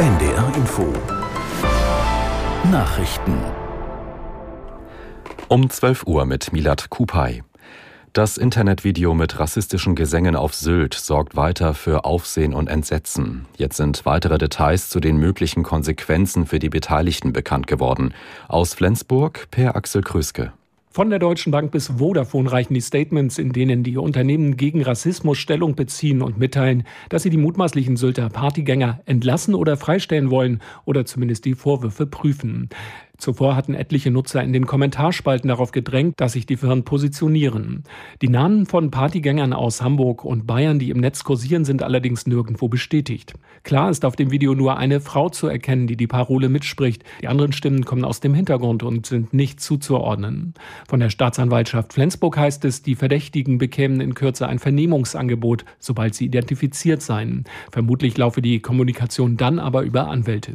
NDR Info Nachrichten um 12 Uhr mit Milad Kupay. Das Internetvideo mit rassistischen Gesängen auf Sylt sorgt weiter für Aufsehen und Entsetzen. Jetzt sind weitere Details zu den möglichen Konsequenzen für die Beteiligten bekannt geworden. Aus Flensburg Per Axel Kröske. Von der Deutschen Bank bis Vodafone reichen die Statements, in denen die Unternehmen gegen Rassismus Stellung beziehen und mitteilen, dass sie die mutmaßlichen Sylter Partygänger entlassen oder freistellen wollen oder zumindest die Vorwürfe prüfen. Zuvor hatten etliche Nutzer in den Kommentarspalten darauf gedrängt, dass sich die Firmen positionieren. Die Namen von Partygängern aus Hamburg und Bayern, die im Netz kursieren, sind allerdings nirgendwo bestätigt. Klar ist auf dem Video nur eine Frau zu erkennen, die die Parole mitspricht. Die anderen Stimmen kommen aus dem Hintergrund und sind nicht zuzuordnen. Von der Staatsanwaltschaft Flensburg heißt es, die Verdächtigen bekämen in Kürze ein Vernehmungsangebot, sobald sie identifiziert seien. Vermutlich laufe die Kommunikation dann aber über Anwälte.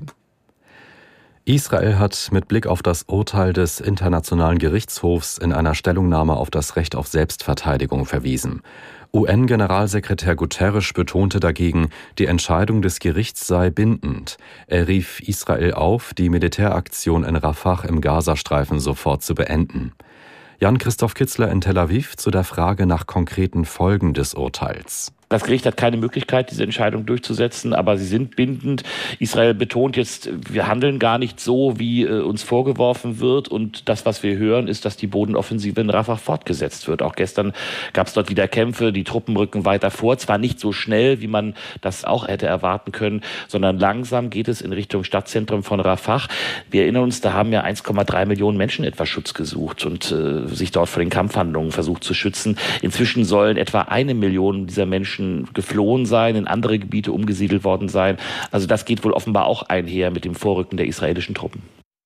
Israel hat mit Blick auf das Urteil des Internationalen Gerichtshofs in einer Stellungnahme auf das Recht auf Selbstverteidigung verwiesen. UN-Generalsekretär Guterres betonte dagegen, die Entscheidung des Gerichts sei bindend. Er rief Israel auf, die Militäraktion in Rafah im Gazastreifen sofort zu beenden. Jan-Christoph Kitzler in Tel Aviv zu der Frage nach konkreten Folgen des Urteils. Das Gericht hat keine Möglichkeit, diese Entscheidung durchzusetzen, aber sie sind bindend. Israel betont jetzt, wir handeln gar nicht so, wie uns vorgeworfen wird. Und das, was wir hören, ist, dass die Bodenoffensive in Rafah fortgesetzt wird. Auch gestern gab es dort wieder Kämpfe, die Truppen rücken weiter vor. Zwar nicht so schnell, wie man das auch hätte erwarten können, sondern langsam geht es in Richtung Stadtzentrum von Rafah. Wir erinnern uns, da haben ja 1,3 Millionen Menschen etwa Schutz gesucht und sich dort vor den Kampfhandlungen versucht zu schützen. Inzwischen sollen etwa 1 Million dieser Menschen geflohen sein, in andere Gebiete umgesiedelt worden sein. Also das geht wohl offenbar auch einher mit dem Vorrücken der israelischen Truppen.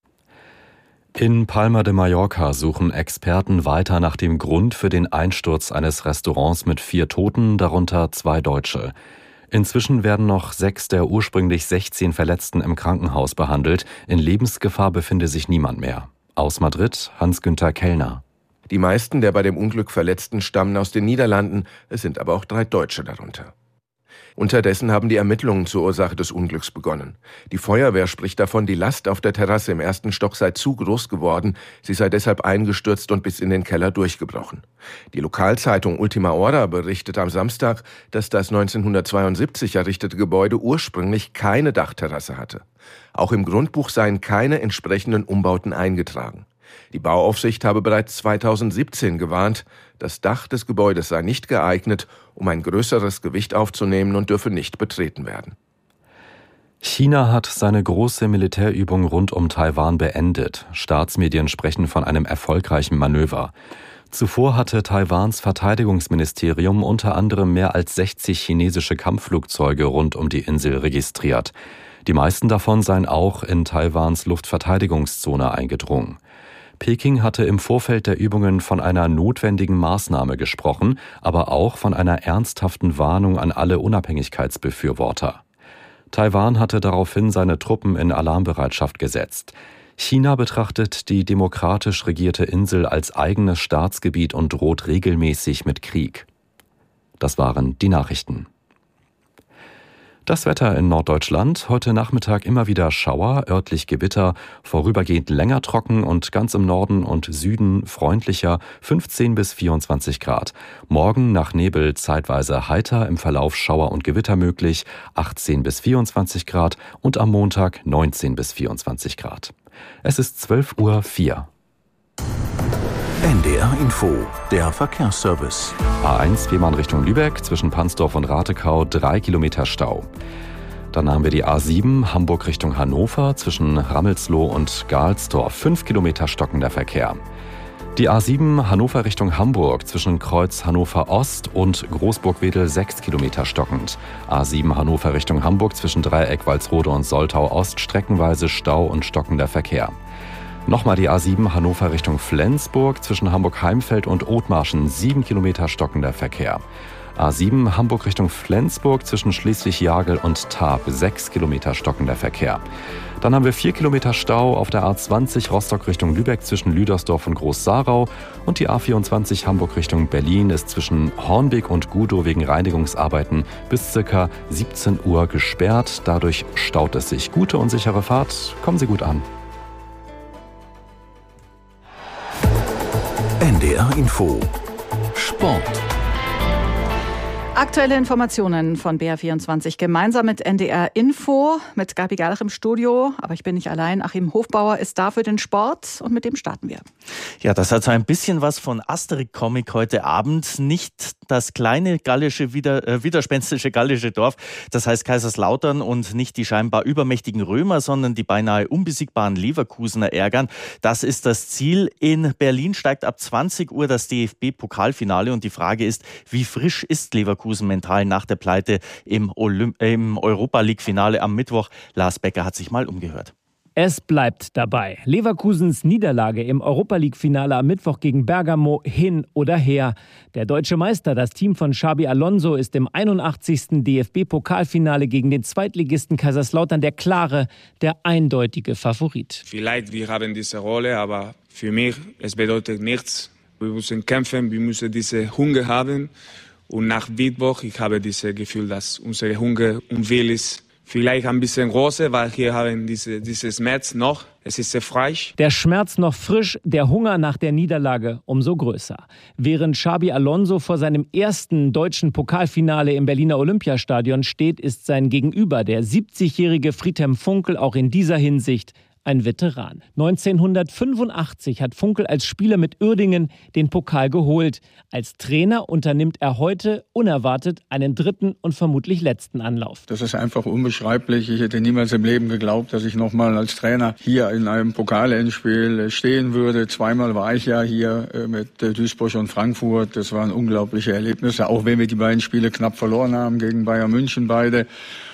In Palma de Mallorca suchen Experten weiter nach dem Grund für den Einsturz eines Restaurants mit 4 Toten, darunter 2 Deutsche. Inzwischen werden noch 6 der ursprünglich 16 Verletzten im Krankenhaus behandelt. In Lebensgefahr befinde sich niemand mehr. Aus Madrid Hans-Günther Kellner. Die meisten der bei dem Unglück Verletzten stammen aus den Niederlanden, es sind aber auch 3 Deutsche darunter. Unterdessen haben die Ermittlungen zur Ursache des Unglücks begonnen. Die Feuerwehr spricht davon, die Last auf der Terrasse im 1. Stock sei zu groß geworden, sie sei deshalb eingestürzt und bis in den Keller durchgebrochen. Die Lokalzeitung Ultima Hora berichtet am Samstag, dass das 1972 errichtete Gebäude ursprünglich keine Dachterrasse hatte. Auch im Grundbuch seien keine entsprechenden Umbauten eingetragen. Die Bauaufsicht habe bereits 2017 gewarnt, das Dach des Gebäudes sei nicht geeignet, um ein größeres Gewicht aufzunehmen und dürfe nicht betreten werden. China hat seine große Militärübung rund um Taiwan beendet. Staatsmedien sprechen von einem erfolgreichen Manöver. Zuvor hatte Taiwans Verteidigungsministerium unter anderem mehr als 60 chinesische Kampfflugzeuge rund um die Insel registriert. Die meisten davon seien auch in Taiwans Luftverteidigungszone eingedrungen. Peking hatte im Vorfeld der Übungen von einer notwendigen Maßnahme gesprochen, aber auch von einer ernsthaften Warnung an alle Unabhängigkeitsbefürworter. Taiwan hatte daraufhin seine Truppen in Alarmbereitschaft gesetzt. China betrachtet die demokratisch regierte Insel als eigenes Staatsgebiet und droht regelmäßig mit Krieg. Das waren die Nachrichten. Das Wetter in Norddeutschland, heute Nachmittag immer wieder Schauer, örtlich Gewitter, vorübergehend länger trocken und ganz im Norden und Süden freundlicher 15 bis 24 Grad. Morgen nach Nebel zeitweise heiter, im Verlauf Schauer und Gewitter möglich, 18 bis 24 Grad und am Montag 19 bis 24 Grad. Es ist 12:04 Uhr. NDR Info, der Verkehrsservice. A1 Fehmarn Richtung Lübeck, zwischen Pansdorf und Ratekau 3 Kilometer Stau. Dann haben wir die A7 Hamburg Richtung Hannover, zwischen Rammelsloh und Gahlsdorf 5 Kilometer stockender Verkehr. Die A7 Hannover Richtung Hamburg, zwischen Kreuz Hannover Ost und Großburg-Wedel 6 Kilometer stockend. A7 Hannover Richtung Hamburg, zwischen Dreieck Walsrode und Soltau Ost streckenweise Stau und stockender Verkehr. Nochmal die A7 Hannover Richtung Flensburg, zwischen Hamburg-Heimfeld und Othmarschen 7 Kilometer stockender Verkehr. A7 Hamburg Richtung Flensburg zwischen Schleswig-Jagel und Tarp. 6 Kilometer stockender Verkehr. Dann haben wir 4 Kilometer Stau auf der A20 Rostock Richtung Lübeck zwischen Lüdersdorf und Groß-Sarau. Und die A24 Hamburg Richtung Berlin ist zwischen Hornbeck und Gudow wegen Reinigungsarbeiten bis ca. 17 Uhr gesperrt. Dadurch staut es sich. Gute und sichere Fahrt. Kommen Sie gut an. NDR Info Sport. Aktuelle Informationen von BR24 gemeinsam mit NDR Info, mit Gabi Gerlach im Studio. Aber ich bin nicht allein. Achim Hofbauer ist da für den Sport und mit dem starten wir. Ja, das hat so ein bisschen was von Asterix-Comic heute Abend. Nicht das kleine gallische, widerspenstische gallische Dorf, das heißt Kaiserslautern, und nicht die scheinbar übermächtigen Römer, sondern die beinahe unbesiegbaren Leverkusener ärgern. Das ist das Ziel. In Berlin steigt ab 20 Uhr das DFB-Pokalfinale und die Frage ist, wie frisch ist Leverkusen mental nach der Pleite im Europa-League-Finale am Mittwoch? Lars Becker hat sich mal umgehört. Es bleibt dabei. Leverkusens Niederlage im Europa-League-Finale am Mittwoch gegen Bergamo hin oder her. Der deutsche Meister, das Team von Xabi Alonso, ist im 81. DFB-Pokalfinale gegen den Zweitligisten Kaiserslautern der klare, der eindeutige Favorit. Vielleicht wir haben diese Rolle, aber für mich es bedeutet nichts. Wir müssen kämpfen, wir müssen diese Hunger haben. Und nach Mittwoch, ich habe dieses Gefühl, dass unsere Hunger und Wille ist vielleicht ein bisschen größer, weil hier haben dieses Schmerz noch. Es ist sehr frisch. Der Schmerz noch frisch, der Hunger nach der Niederlage umso größer. Während Xabi Alonso vor seinem ersten deutschen Pokalfinale im Berliner Olympiastadion steht, ist sein Gegenüber, der 70-jährige Friedhelm Funkel, auch in dieser Hinsicht ein Veteran. 1985 hat Funkel als Spieler mit Uerdingen den Pokal geholt. Als Trainer unternimmt er heute unerwartet einen dritten und vermutlich letzten Anlauf. Das ist einfach unbeschreiblich. Ich hätte niemals im Leben geglaubt, dass ich nochmal als Trainer hier in einem Pokalendspiel stehen würde. Zweimal war ich ja hier mit Duisburg und Frankfurt. Das waren unglaubliche Erlebnisse, auch wenn wir die beiden Spiele knapp verloren haben gegen Bayern München beide.